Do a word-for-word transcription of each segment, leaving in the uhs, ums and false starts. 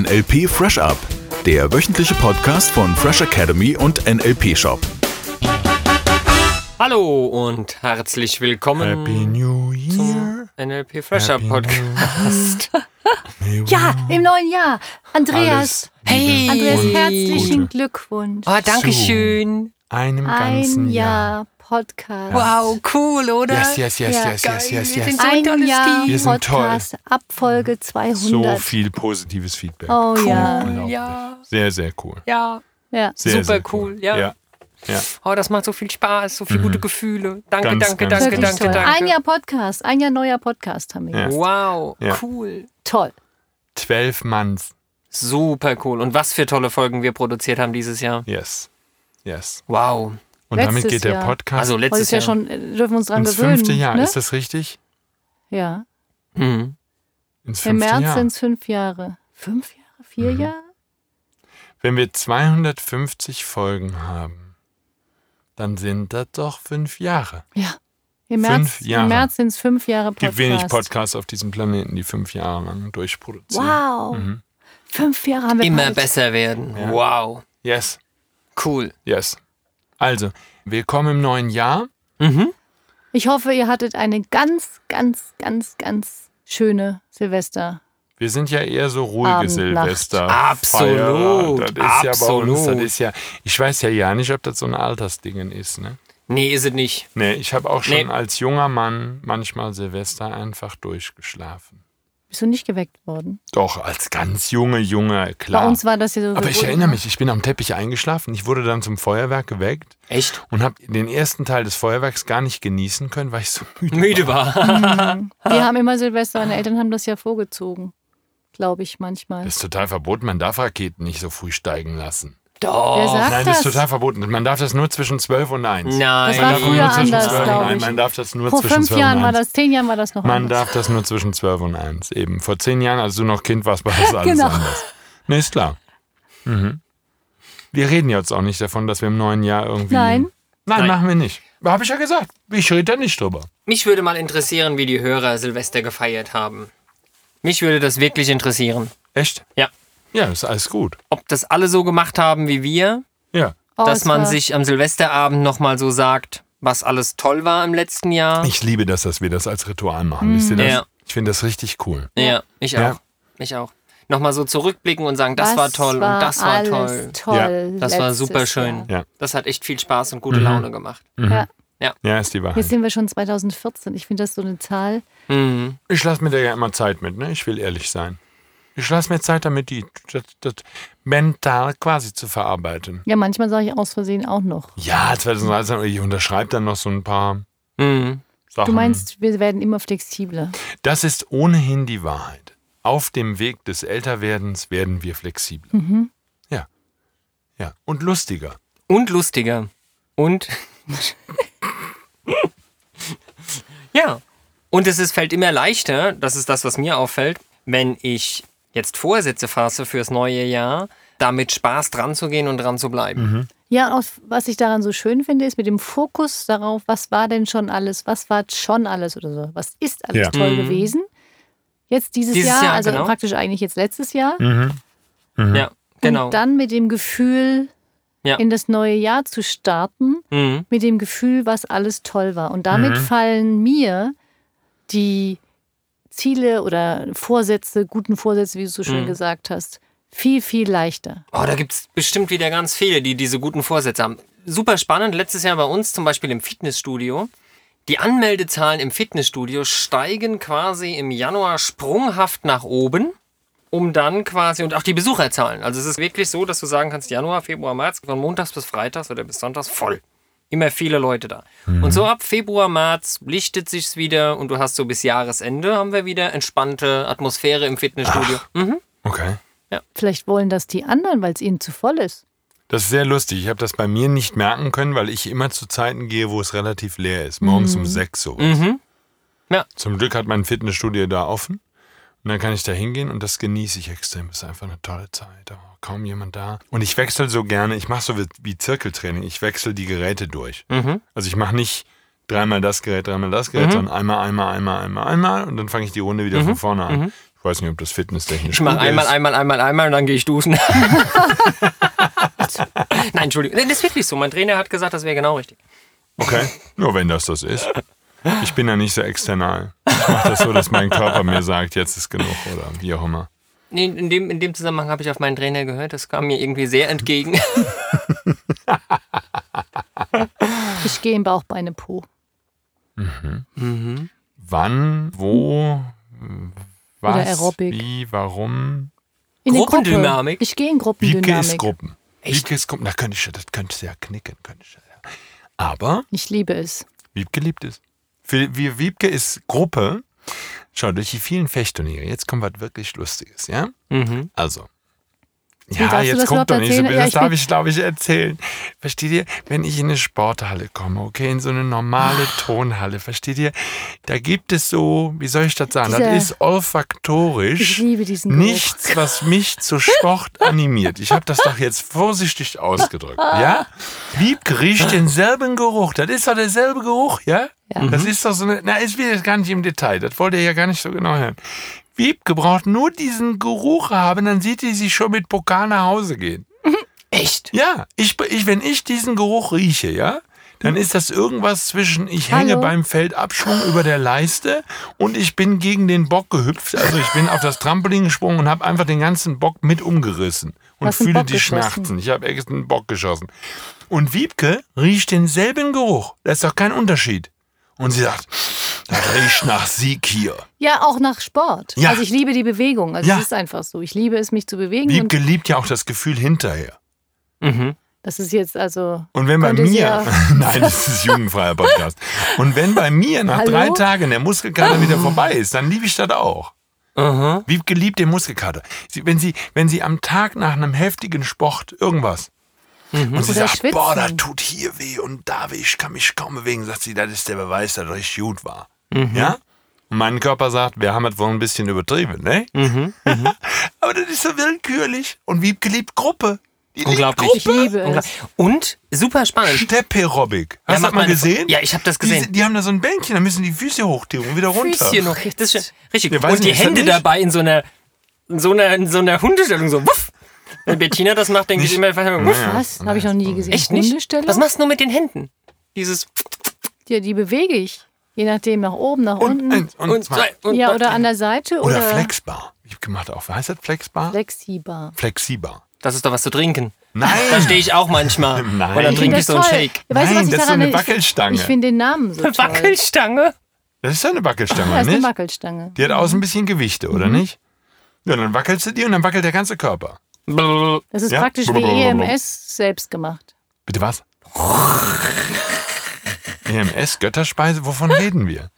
L P Fresh Up, der wöchentliche Podcast von Fresh Academy und N L P Shop. Hallo und herzlich willkommen Happy New Year. zum N L P Fresh Up Podcast. Ja, im neuen Jahr. Andreas, Hey, Andreas, herzlichen Gute. Glückwunsch. Oh, danke schön. Einem ganzen Ein Jahr. Jahr Podcast. Wow, cool, oder? Yes, yes, yes, Ja. yes, yes, yes, Wir yes. sind so ein Ein tolles Jahr Team. Wir sind toll. Podcast ab Folge So zweihundert. viel positives Feedback. Oh ja. Unglaublich. Ja, Sehr, sehr cool. ja. ja. Sehr, Super sehr cool, ja. ja. Ja. Oh, das macht so viel Spaß, so viele gute Gefühle. Danke, Ganz, danke, ganz, danke, Wirklich danke, toll. danke. Ein Jahr Podcast, ein Jahr neuer Podcast haben wir Ja. jetzt. Wow, Ja. cool. Toll. Zwölf Manns. Super cool. Und was für tolle Folgen wir produziert haben dieses Jahr. Yes. Yes. Wow. Und Letztes damit geht der Jahr. Podcast Also Heute letztes ist ja Jahr. schon, äh, dürfen wir uns dran ins gewöhnen. fünfte Jahr. Ne? Ist das richtig? Ja. Mhm. Ins Im fünfte März Jahr. sind es fünf Jahre. Fünf Jahre? Vier Mhm. Jahre? Wenn wir zweihundertfünfzig Folgen haben, dann sind das doch fünf Jahre. Ja. Im März, Fünf Jahre. im März sind es fünf Jahre Es Podcast. gibt wenig Podcasts auf diesem Planeten, die fünf Jahre lang durchproduzieren. Wow. Mhm. Fünf Jahre haben wir Immer bald. besser werden. Ja. Wow. Yes. Cool. Yes. Also, willkommen im neuen Jahr. Mhm. Ich hoffe, ihr hattet eine ganz, ganz, ganz, ganz schöne Silvester. Wir sind ja eher so ruhige Abend, Silvester. Absolut, Feierer. Das ist ja bei uns, das absolut. ist ja, ich weiß ja ja nicht, ob das so ein Altersding ist, ne? Nee, ist es nicht. Nee, ich habe auch schon Nee. als junger Mann manchmal Silvester einfach durchgeschlafen. Bist du nicht geweckt worden? Doch, als ganz junge, Junge, klar. Bei uns war das ja so. Aber ich erinnere mich, ich bin am Teppich eingeschlafen. Ich wurde dann zum Feuerwerk geweckt Echt? und habe den ersten Teil des Feuerwerks gar nicht genießen können, weil ich so müde Müde war. Wir haben immer Silvester, meine Eltern haben das ja vorgezogen. Glaube ich manchmal. Das ist total verboten. Man darf Raketen nicht so früh steigen lassen. Doch. Wer sagt Nein, das ist das? total verboten. Man darf das nur zwischen zwölf und eins. Nein. Das war Man darf nur früher zwischen anders, zwölf und glaub eins. ich. Man darf das nur Vor zwischen fünf zwölf Jahren und war eins. das, zehn Jahren war das noch Man anders. darf das nur zwischen zwölf und eins. Eben. Vor zehn Jahren, als du noch Kind warst, war das alles Genau. anders. Ne, ist klar. Mhm. Wir reden jetzt auch nicht davon, dass wir im neuen Jahr irgendwie... Nein. Nein, Nein. machen wir nicht. Habe ich ja gesagt. Ich rede da nicht drüber. Mich würde mal interessieren, wie die Hörer Silvester gefeiert haben. Mich würde das wirklich interessieren. Echt? Ja. Ja, ist alles gut. Ob das alle so gemacht haben wie wir, Ja. Oh, dass es man war- sich am Silvesterabend nochmal so sagt, was alles toll war im letzten Jahr. Ich liebe das, dass wir das als Ritual machen. Wisst ihr das? Ja. Ich finde das richtig cool. Ja, ich auch. Ja. Ich auch. Nochmal so zurückblicken und sagen, das Was war toll war und das war alles toll. toll. Das war letztes super schön. Jahr. Ja. Das hat echt viel Spaß und gute Mhm. Laune gemacht. Ja. Ja, ist die Wahrheit. Jetzt sind wir schon zwanzig vierzehn. Ich finde das so eine Zahl. Mhm. Ich lasse mir da ja immer Zeit mit, ne? Ich will ehrlich sein. Ich lasse mir Zeit damit, die, das, das mental quasi zu verarbeiten. Ja, manchmal sage ich aus Versehen auch noch. Ja, zwanzig dreizehn, ich unterschreibe dann noch so ein paar Mhm. Sachen. Du meinst, wir werden immer flexibler. Das ist ohnehin die Wahrheit. Auf dem Weg des Älterwerdens werden wir flexibler. Mhm. Ja. Ja. Und lustiger. Und lustiger. Und. ja. Und es ist, fällt immer leichter, das ist das, was mir auffällt, wenn ich jetzt Vorsätze fasse fürs neue Jahr, damit Spaß dran zu gehen und dran zu bleiben. Ja, auch was ich daran so schön finde, ist mit dem Fokus darauf, was war denn schon alles, was war schon alles oder so, was ist alles Ja. toll Mhm. gewesen. Jetzt dieses, Dieses Jahr, Jahr, also genau. praktisch eigentlich jetzt letztes Jahr. Mhm. Ja, genau. Und dann mit dem Gefühl, Ja. in das neue Jahr zu starten, Mhm. mit dem Gefühl, was alles toll war. Und damit Mhm. fallen mir die Ziele oder Vorsätze, guten Vorsätze, wie du so schön Mhm. gesagt hast, viel, viel leichter. Oh, da gibt es bestimmt wieder ganz viele, die diese guten Vorsätze haben. Super spannend. Letztes Jahr bei uns zum Beispiel im Fitnessstudio. Die Anmeldezahlen im Fitnessstudio steigen quasi im Januar sprunghaft nach oben, um dann quasi, und auch die Besucherzahlen. Also es ist wirklich so, dass du sagen kannst, Januar, Februar, März, von montags bis freitags oder bis sonntags voll. Immer viele Leute da. Und so ab Februar, März lichtet sich's wieder und du hast so bis Jahresende haben wir wieder entspannte Atmosphäre im Fitnessstudio. Mhm. Okay. Vielleicht wollen das die anderen, weil es ihnen zu voll ist. Das ist sehr lustig. Ich habe das bei mir nicht merken können, weil ich immer zu Zeiten gehe, wo es relativ leer ist. Morgens um sechs so. Mhm. Zum Glück hat mein Fitnessstudio da offen. Und dann kann ich da hingehen und das genieße ich extrem. Das ist einfach eine tolle Zeit. Da war kaum jemand da. Und ich wechsle so gerne, ich mache so wie, wie Zirkeltraining, ich wechsle die Geräte durch. Mhm. Also ich mache nicht dreimal das Gerät, dreimal das Gerät, Mhm. sondern einmal, einmal, einmal, einmal, einmal und dann fange ich die Runde wieder Mhm. von vorne an. Mhm. Ich weiß nicht, ob das fitnesstechnisch Ich mache gut einmal, ist. einmal, einmal, einmal und dann gehe ich duschen. Nein, Entschuldigung. Das ist wirklich so. Mein Trainer hat gesagt, das wäre genau richtig. Okay, nur wenn das das ist. Ich bin ja nicht so external. Ich mache das so, dass mein Körper mir sagt, jetzt ist genug oder wie auch immer. Nee, in dem, in dem Zusammenhang habe ich auf meinen Trainer gehört. Das kam mir irgendwie sehr entgegen. Ich gehe im Bauch, Beine, Po. Mhm. Mhm. Wann, wo, was, Oder Aerobic. wie, warum? In der Gruppendynamik? Gruppe. Ich gehe in Wiebke Gruppendynamik. ist Gruppen. Wiebke ist Gruppen. Da könnte ich, das könnte ich ja knicken. Könnte ich ja. Aber Ich liebe es. Wiebke liebt es. Für wie Wiebke ist Gruppe. Schau, durch die vielen Fechtturniere, jetzt kommt was wirklich Lustiges, ja? Mhm. Also. Wie Ja, darfst du jetzt das guck überhaupt doch nicht so erzählen? böse. Ja, Das ich darf bin- ich, glaube ich, erzählen. Versteht ihr? Wenn ich in eine Sporthalle komme, okay, in so eine normale Tonhalle, versteht ihr? Da gibt es so, wie soll ich das sagen? Dieser- das ist olfaktorisch Ich liebe diesen Geruch. nichts, was mich zu Sport animiert. Ich habe das doch jetzt vorsichtig ausgedrückt, ja? Wiebke riecht denselben Geruch. Das ist doch derselbe Geruch, ja? Ja. Das ist doch so eine, na, ich will jetzt gar nicht im Detail. Das wollt ihr ja gar nicht so genau hören. Wiebke braucht nur diesen Geruch haben, dann sieht die sich schon mit Pokal nach Hause gehen. Echt? Ja, ich, ich, wenn ich diesen Geruch rieche, ja, dann ist das irgendwas zwischen ich hänge Hallo? beim Feldabschwung über der Leiste und ich bin gegen den Bock gehüpft. Also ich bin auf das Trampolin gesprungen und habe einfach den ganzen Bock mit umgerissen und Hast einen fühle Bock die geschossen? Schmerzen. Ich habe extra einen Bock geschossen. Und Wiebke riecht denselben Geruch. Da ist doch kein Unterschied. Und sie sagt, das riecht nach Sieg hier. Ja, auch nach Sport. Ja. Also ich liebe die Bewegung. Also Ja. es ist einfach so. Ich liebe es, mich zu bewegen. Wiebke Und liebt ja auch das Gefühl hinterher. Mhm. das ist jetzt also... Und wenn bei Könnte sie mir, ja- nein, das ist jugendfreier Podcast. Und wenn bei mir nach Hallo? drei Tagen der Muskelkater wieder vorbei ist, dann liebe ich das auch. Aha. Wiebke liebt den Muskelkater. Sie, wenn, sie, wenn sie am Tag nach einem heftigen Sport irgendwas und sie Oder sagt, schwitzen. boah, das tut hier weh und da weh, ich kann mich kaum bewegen, sagt sie, das ist der Beweis, dass das richtig gut war. Ja? Und mein Körper sagt, wir haben es wohl ein bisschen übertrieben, ne? Aber das ist so willkürlich. Und Wiebke liebt Gruppe. Die liebt Unglaublich. Ich liebe es. Und super spannend. Stepp-Aerobic. Hast Ja, du mach das mal meine- gesehen? Ja, ich habe das Die, gesehen. die haben da so ein Bänkchen, da müssen die Füße hochtun und wieder runter. Füßchen noch. Das ist schön. Richtig. Ja, weiß Und die nicht, ist das Hände nicht? dabei in so einer, in so einer, in so einer Hundestellung, so wuff. Wenn Bettina das macht, denke ich Nicht- immer einfach wuff. Naja. Was? Habe ich noch nie gesehen. Echt nicht? Hundestellung? Was machst du nur mit den Händen? Dieses Ja, die bewege ich. Je nachdem, nach oben, nach Und unten. eins und, und zwei. zwei und Ja, oder an der Seite Oder oder, Flexbar. Ich hab gemacht auch. Heißt das Flexbar? flexibel. Flexibbar. Das ist doch was zu trinken. Nein. Da stehe ich auch manchmal. Nein. Und dann Ich trinke finde ich so einen toll. Shake. Ja, weißt du, Nein, was ich das ist so daran- eine ich- Wackelstange. Ich finde den Namen so toll. Wackelstange? Das ist ja eine Wackelstange, Das ist eine nicht? Wackelstange. Die hat außen ein bisschen Gewichte, oder nicht? Ja, dann wackelst du die und dann wackelt der ganze Körper. Blablabla. Das ist Ja? praktisch wie Blablabla. E M S selbst gemacht. Bitte was? E M S, Götterspeise, wovon reden wir?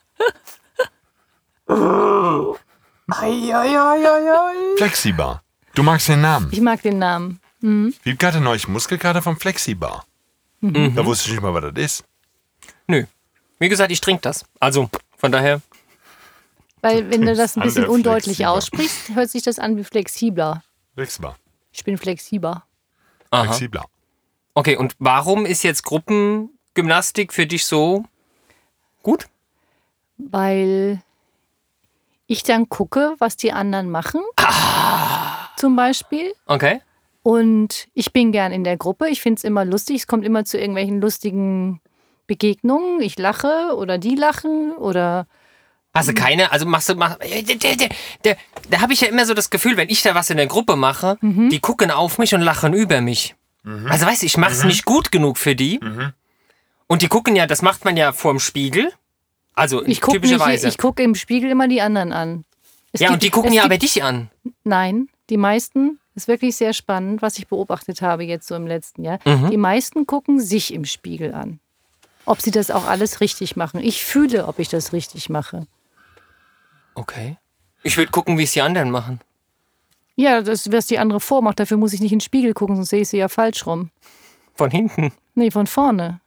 Flexibar. Du magst den Namen. Ich mag den Namen. Wiebke hatte neulich Muskelkater vom Flexibar. Da wusste ich nicht mal, was das ist. Nö. Wie gesagt, ich trinke das. Also, von daher. Weil wenn du das ein An bisschen der undeutlich flexibler. aussprichst, hört sich das an wie flexibler. Flexbar. Ich bin flexibler. Aha. Flexibler. Okay, und warum ist jetzt Gruppengymnastik für dich so gut? Weil ich dann gucke, was die anderen machen. Ah. Zum Beispiel. Okay. Und ich bin gern in der Gruppe. Ich finde es immer lustig. Es kommt immer zu irgendwelchen lustigen Begegnungen. Ich lache oder die lachen oder Hast du keine, also machst du, mach, der, der, der, der, da habe ich ja immer so das Gefühl, wenn ich da was in der Gruppe mache, die gucken auf mich und lachen über mich. Also weißt du, ich mache es nicht gut genug für die. Und die gucken ja, das macht man ja vorm Spiegel. Also ich gucke typischerweise. ich guck im Spiegel immer die anderen an. Es ja, gibt- und die gucken es ja gibt- aber dich an. Nein, die meisten, ist wirklich sehr spannend, was ich beobachtet habe jetzt so im letzten Jahr. Mhm. Die meisten gucken sich im Spiegel an. Ob sie das auch alles richtig machen. Ich fühle, ob ich das richtig mache. Okay. Ich würde gucken, wie es die anderen machen. Ja, das, was die andere vormacht, dafür muss ich nicht in den Spiegel gucken, sonst sehe ich sie ja falsch rum. Von hinten. Nee, von vorne.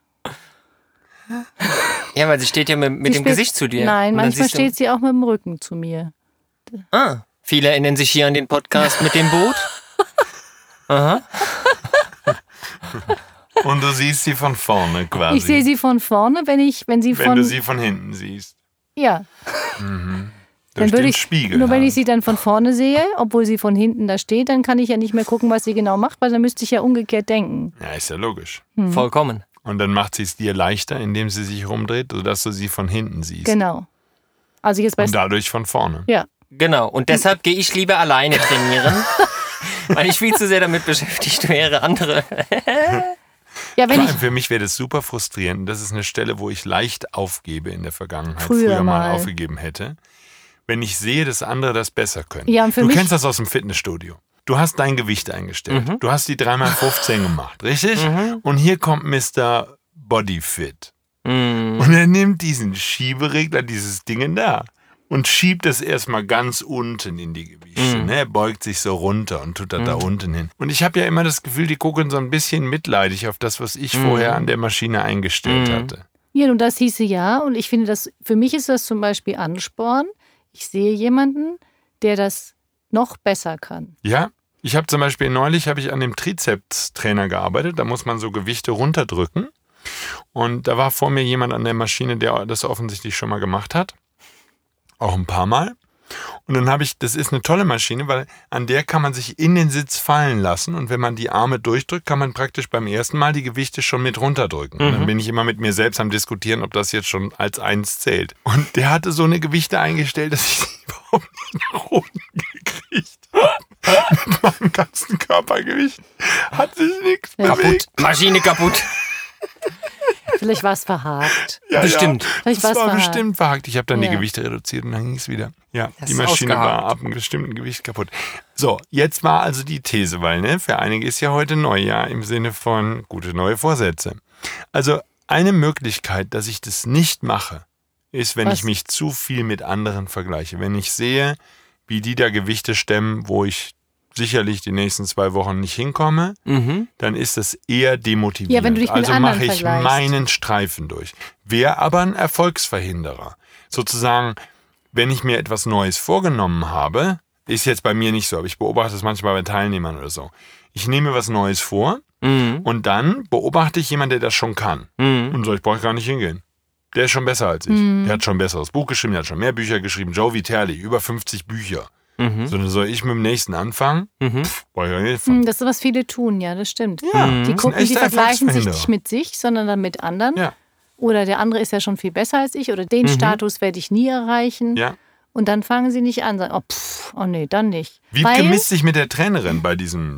Ja, weil sie steht ja mit, mit Sie dem steht- Gesicht zu dir. Nein, Und dann manchmal siehst du- steht sie auch mit dem Rücken zu mir. Ah, viele erinnern sich hier an den Podcast mit dem Boot. Aha. Und du siehst sie von vorne quasi. Ich sehe sie von vorne, wenn ich, wenn sie wenn von. du sie von hinten siehst. Ja. Dann würde ich, Spiegel nur wenn haben. ich sie dann von vorne sehe, obwohl sie von hinten da steht, dann kann ich ja nicht mehr gucken, was sie genau macht, weil dann müsste ich ja umgekehrt denken. Ja, ist ja logisch. Hm. Vollkommen. Und dann macht sie es dir leichter, indem sie sich rumdreht, sodass du sie von hinten siehst. Genau. Also jetzt bei Und dadurch von vorne. ja. Genau. Und deshalb gehe ich lieber alleine trainieren, weil ich viel zu sehr damit beschäftigt wäre, andere. Ja, wenn Vor ich allem für mich wäre das super frustrierend. Das ist eine Stelle, wo ich leicht aufgebe in der Vergangenheit, Früher früher, mal. mal. aufgegeben hätte. Wenn ich sehe, dass andere das besser können. Ja, und für du mich- kennst das aus dem Fitnessstudio. Du hast dein Gewicht eingestellt. Mhm. Du hast die drei mal fünfzehn gemacht, richtig? Mhm. Und hier kommt Mister Bodyfit. Mm. Und er nimmt diesen Schieberegler, dieses Ding da, und schiebt es erstmal ganz unten in die Gewichte. Mhm. Ne? Er beugt sich so runter und tut das da unten hin. Und ich habe ja immer das Gefühl, die gucken so ein bisschen mitleidig auf das, was ich Mhm. vorher an der Maschine eingestellt Mhm. hatte. ja, und das hieße ja, und ich finde das, für mich ist das zum Beispiel Ansporn. Ich sehe jemanden, der das noch besser kann. Ja, ich habe zum Beispiel neulich habe ich an dem Trizeps-Trainer gearbeitet. Da muss man so Gewichte runterdrücken. Und da war vor mir jemand an der Maschine, der das offensichtlich schon mal gemacht hat. Auch ein paar Mal. Und dann habe ich, das ist eine tolle Maschine, weil an der kann man sich in den Sitz fallen lassen. Und wenn man die Arme durchdrückt, kann man praktisch beim ersten Mal die Gewichte schon mit runterdrücken. Und dann bin ich immer mit mir selbst am Diskutieren, ob das jetzt schon als eins zählt. Und der hatte so eine Gewichte eingestellt, dass ich sie überhaupt nicht nach unten gekriegt habe. Mit meinem ganzen Körpergewicht hat sich nichts Ja. bewegt. Maschine kaputt. Vielleicht war es verhakt. Ja, Bestimmt. Ja, Vielleicht das war's war verhakt. bestimmt verhakt. Ich habe dann Ja. die Gewichte reduziert und dann ging es wieder. Ja, Das die ist Maschine war ausgehakt. ab einem bestimmten Gewicht kaputt. So, jetzt war also die These, weil ne, für einige ist ja heute Neujahr im Sinne von gute neue Vorsätze. Also eine Möglichkeit, dass ich das nicht mache, ist, wenn Was? ich mich zu viel mit anderen vergleiche. Wenn ich sehe, wie die da Gewichte stemmen, wo ich sicherlich die nächsten zwei Wochen nicht hinkomme, Mhm. dann ist das eher demotivierend. Ja, wenn du dich mit also anderen mache ich vergleichst. meinen Streifen durch. Wäre aber ein Erfolgsverhinderer. Sozusagen, wenn ich mir etwas Neues vorgenommen habe, ist jetzt bei mir nicht so, aber ich beobachte es manchmal bei Teilnehmern oder so. Ich nehme was Neues vor Mhm. und dann beobachte ich jemanden, der das schon kann. Mhm. Und so, ich brauche gar nicht hingehen. Der ist schon besser als ich. Der hat schon ein besseres Buch geschrieben, der hat schon mehr Bücher geschrieben. Joe Viterli, über fünfzig Bücher. Mhm. So, dann soll ich mit dem nächsten anfangen? Mhm. Brauche ich gar nicht Hm, von. das ist, was viele tun, ja, das stimmt. Ja, Mhm. Die das ist gucken, ein die echter vergleichen sich Erfolgsverhinderer. nicht mit sich, sondern dann mit anderen. Ja, Oder der andere ist ja schon viel besser als ich oder den Mhm. Status werde ich nie erreichen. ja. Und dann fangen sie nicht an, sagen, oh, pff, oh nee, dann nicht. Wiebke Weil, misst sich mit der Trainerin bei diesem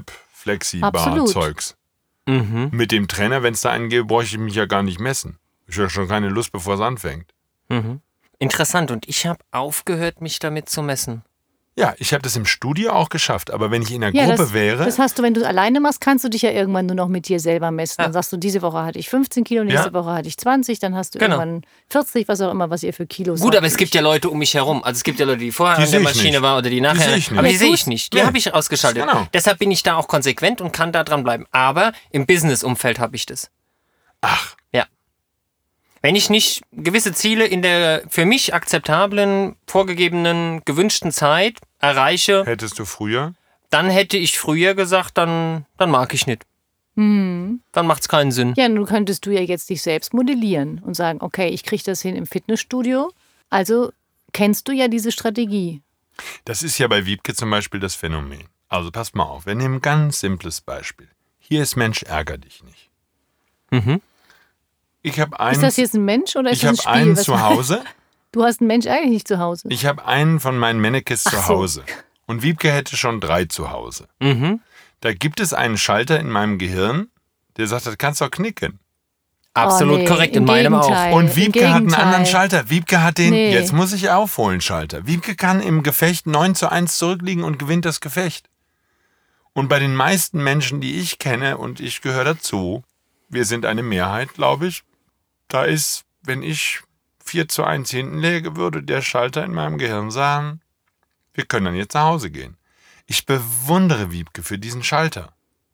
Step-Flexi-Bar-Zeugs. Mhm. Mit dem Trainer, wenn es da einen gäbe, bräuchte ich mich ja gar nicht messen. Ich habe schon keine Lust, bevor es anfängt. Mhm. Interessant. Und ich habe aufgehört, mich damit zu messen. Ja, ich habe das im Studio auch geschafft, aber wenn ich in der ja, Gruppe das, wäre, das hast du, wenn du es alleine machst, kannst du dich ja irgendwann nur noch mit dir selber messen. Ja. Dann sagst du, diese Woche hatte ich fünfzehn Kilo, nächste Ja. Woche hatte ich zwanzig, dann hast du Genau. irgendwann vierzig, was auch immer, was ihr für Kilos Gut, habt. aber es gibt ja Leute um mich herum. Also es gibt ja Leute, die vorher Die an der sehe ich Maschine nicht. waren oder die nachher. sehe ich nicht. Aber die Ja, sehe gut. ich nicht. Die Nee. habe ich ausgeschaltet. Genau. Deshalb bin ich da auch konsequent und kann da dran bleiben. Aber im Business-Umfeld habe ich das. ach, Ja. Wenn ich nicht gewisse Ziele in der für mich akzeptablen, vorgegebenen, gewünschten Zeit erreiche, hättest du früher? dann hätte ich früher gesagt, dann, dann mag ich nicht. Hm. Dann macht es keinen Sinn. Ja, nun könntest du ja jetzt dich selbst modellieren und sagen, okay, ich kriege das hin im Fitnessstudio. Also kennst du ja diese Strategie. Das ist ja bei Wiebke zum Beispiel das Phänomen. Also passt mal auf, wir nehmen ein ganz simples Beispiel. Hier ist Mensch, ärger dich nicht. Mhm. Ich habe einen, Ist das jetzt ein Mensch oder ist ich das ein habe Spiel? einen Was- zu Hause. Du hast einen Mensch eigentlich nicht zu Hause. Ich habe einen von meinen Mannequins Ach zu so. Hause. Und Wiebke hätte schon drei zu Hause. Mhm. Da gibt es einen Schalter in meinem Gehirn, der sagt, das kannst du auch knicken. Absolut Oh, nee, korrekt, im in meinem Gegenteil. auch. Und im Wiebke hat einen Gegenteil. anderen Schalter. Wiebke hat den, Nee. jetzt muss ich aufholen, Schalter. Wiebke kann im Gefecht neun zu eins zurückliegen und gewinnt das Gefecht. Und bei den meisten Menschen, die ich kenne, und ich gehöre dazu, wir sind eine Mehrheit, glaube ich, da ist, wenn ich vier zu eins hinten läge, würde der Schalter in meinem Gehirn sagen, wir können dann jetzt nach Hause gehen. Ich bewundere Wiebke für diesen Schalter.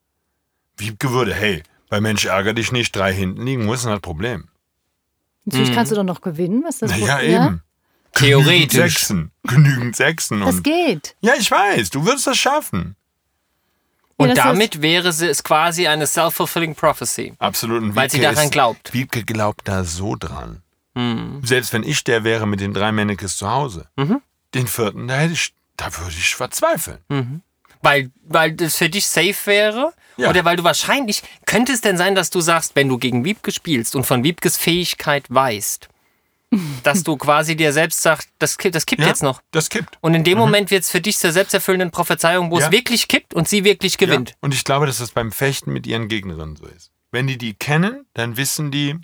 Wiebke würde, hey, bei Mensch ärger dich nicht, drei hinten liegen, wo ist denn das Problem? Natürlich Mhm. kannst du doch noch gewinnen. Was ist das Naja, Problem? eben. Theoretisch. Genügend Sechsen. Genügend Sechsen. Das Und geht. ja, ich weiß, du würdest das schaffen. Und Ja, das damit wäre sie- es quasi eine self-fulfilling prophecy. Absolut. Und Weil sie Wiebke daran ist- glaubt. Wiebke glaubt da so dran. Mhm. Selbst wenn ich der wäre mit den drei Männekes zu Hause, Mhm. den vierten, da, hätte ich, da würde ich verzweifeln. Mhm. Weil, weil das für dich safe wäre? Ja. Oder weil du wahrscheinlich, könnte es denn sein, dass du sagst, wenn du gegen Wiebke spielst und von Wiebkes Fähigkeit weißt, dass du quasi dir selbst sagst, das, kipp- das kippt Ja, jetzt noch. das kippt. Und in dem Moment wird es für dich zur selbsterfüllenden Prophezeiung, wo Ja. es wirklich kippt und sie wirklich gewinnt. Ja. Und ich glaube, dass das beim Fechten mit ihren Gegnerinnen so ist. Wenn die die kennen, dann wissen die,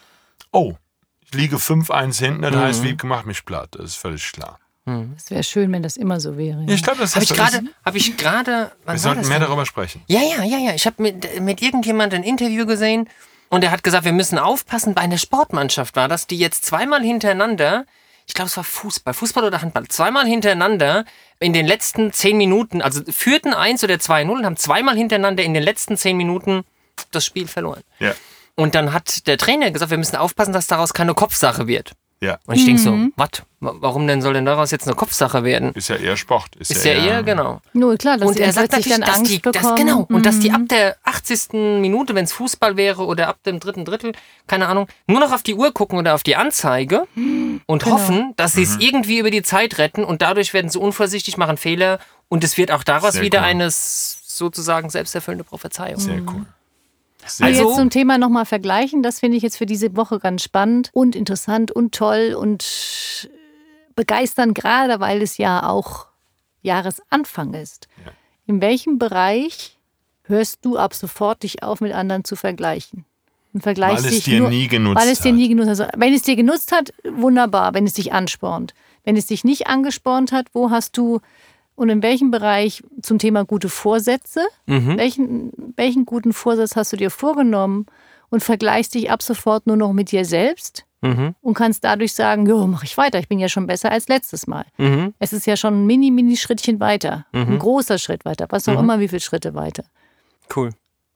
oh, ich liege fünf eins hinten, das Mhm. heißt, Wiebke macht mich platt. Das ist völlig klar. Es wäre schön, wenn das immer so wäre. Ich glaube, das Habe ist ich so. gerade, habe ich gerade, Wir wann war sollten das mehr denn? darüber sprechen. Ja, ja, ja, ja. Ich habe mit, mit irgendjemandem ein Interview gesehen und er hat gesagt, wir müssen aufpassen, bei einer Sportmannschaft war das, die jetzt zweimal hintereinander, ich glaube es war Fußball, Fußball oder Handball, zweimal hintereinander in den letzten zehn Minuten, also führten eins oder zwei null und haben zweimal hintereinander in den letzten zehn Minuten das Spiel verloren. Ja, Und dann hat der Trainer gesagt, wir müssen aufpassen, dass daraus keine Kopfsache wird. ja. Und ich denke so, was? Warum denn soll denn daraus jetzt eine Kopfsache werden? Ist ja eher Sport. Ist, Ist ja eher, genau. Nur klar, dass Und sie er dann sagt plötzlich natürlich, dann dass Angst die, das, bekommen. genau, und dass die Mhm. ab der achtzigsten Minute, wenn es Fußball wäre oder ab dem dritten Drittel, keine Ahnung, nur noch auf die Uhr gucken oder auf die Anzeige und Genau. hoffen, dass sie es irgendwie über die Zeit retten und dadurch werden sie unvorsichtig, machen Fehler und es wird auch daraus Sehr wieder cool. eine sozusagen selbsterfüllende Prophezeiung. Sehr cool. Sehr Also Also- jetzt zum Thema nochmal vergleichen, das finde ich jetzt für diese Woche ganz spannend und interessant und toll und begeisternd, gerade weil es ja auch Jahresanfang ist. Ja. In welchem Bereich hörst du ab sofort dich auf, mit anderen zu vergleichen? Und vergleichst Weil es dich dir nur, nie genutzt Weil es dir hat. nie genutzt hat. Also, wenn es dir genutzt hat, wunderbar, wenn es dich anspornt. Wenn es dich nicht angespornt hat, wo hast du und in welchem Bereich zum Thema gute Vorsätze, Mhm. welchen, welchen guten Vorsatz hast du dir vorgenommen und vergleichst dich ab sofort nur noch mit dir selbst Mhm. und kannst dadurch sagen, jo, mach ich weiter, ich bin ja schon besser als letztes Mal. Mhm. Es ist ja schon ein mini, mini Schrittchen weiter, ein großer Schritt weiter, was auch Mhm. immer, wie viele Schritte weiter. Cool.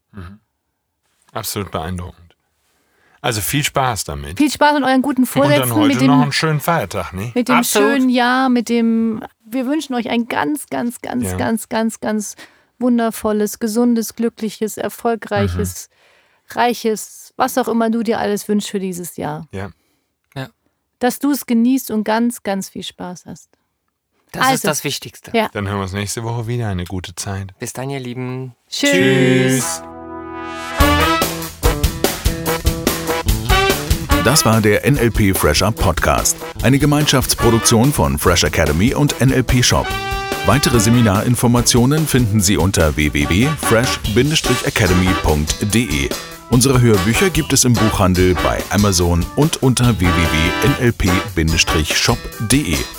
Absolut beeindruckend. Also viel Spaß damit. Viel Spaß mit euren guten Und dann Vorsätzen, heute mit noch dem, einen schönen Feiertag, ne? mit dem Absolut. schönen Jahr, mit dem, wir wünschen euch ein ganz, ganz, ganz, Ja. ganz, ganz, ganz wundervolles, gesundes, glückliches, erfolgreiches, reiches, was auch immer du dir alles wünschst für dieses Jahr. Ja. Dass du es genießt und ganz, ganz viel Spaß hast. Das ist Also. das Wichtigste. Ja. Dann hören wir uns nächste Woche wieder. Eine gute Zeit. Bis dann, ihr Lieben. Tschüss. Das war der N L P Fresh Up Podcast, eine Gemeinschaftsproduktion von Fresh Academy und N L P Shop. Weitere Seminarinformationen finden Sie unter w w w punkt fresh academy punkt d e. Unsere Hörbücher gibt es im Buchhandel, bei Amazon und unter w w w punkt n l p shop punkt d e.